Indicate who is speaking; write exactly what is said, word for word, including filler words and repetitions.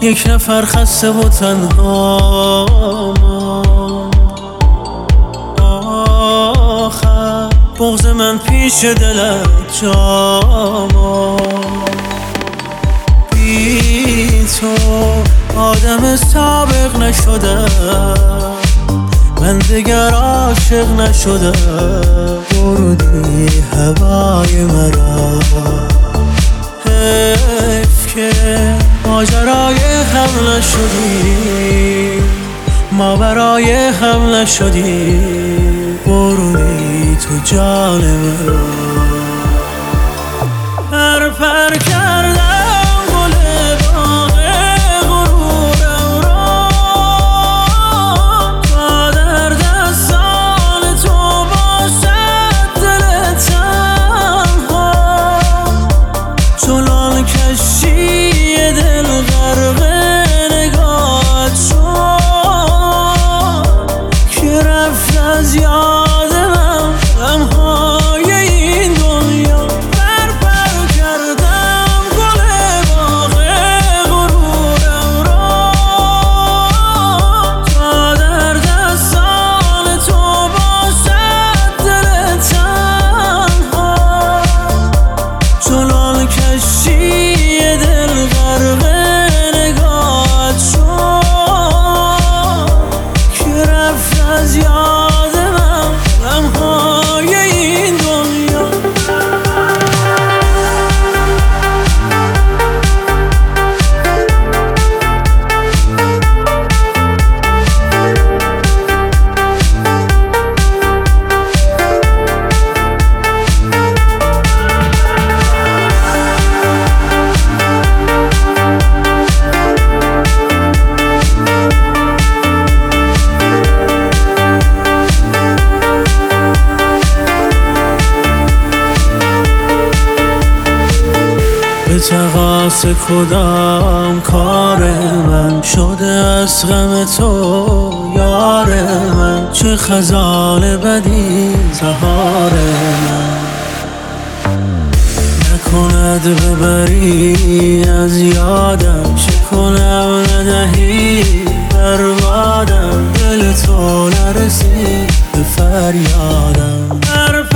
Speaker 1: یک نفر خسته و تنها ماند. آخر بغض من پیش دلت جا ماند. بی تو آدم سابق نشدم، من دیگر عاشق نشدم. بردی هوای مرا، حیف که ماجرای هم نشدی، ما برای هم نشدی. بردی تو جان مرا. پر پر کردم گل باغ غرورم را، تا در دستان تو باشد دل تنها. چنان کشتی دل غرق نگاهت شد که رفت از یاد من غمهای این دنیا. به تقاص کدام کار من شده از غم تو یار من؟ چه خزان بدی زهار من، نکند ببری از یادم. چه کنم ندهی بربادم، دل تو نرسید به فریادم.